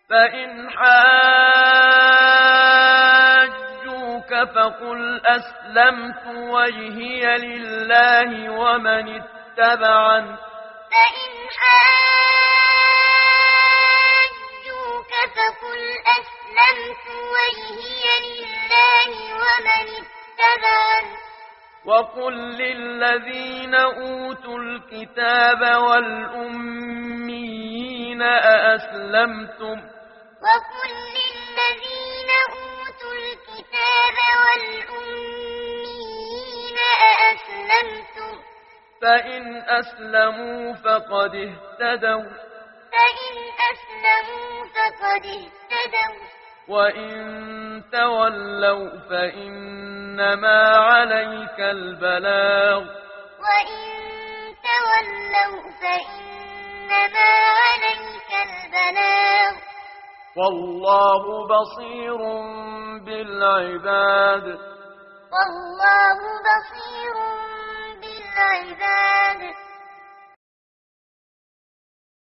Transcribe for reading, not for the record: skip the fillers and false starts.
فإن حاجوك فقل أسلمت وجهي لله ومن اتبعن. فإن حاجوك فقل أسلمت وجهي لله ومن اتبعن. وقل للذين أوتوا الكتاب والأميين أأسلمتم. وقل للذين أوتوا الكتاب والأميين أأسلمتم. فإن أسلموا فقد اهتدوا. فإن أسلموا فقد اهتدوا. وإن تولوا فإنما عليك البلاغ. وإن تولوا فإنما عليك البلاغ. والله بصير بالعباد. والله بصير بالعباد.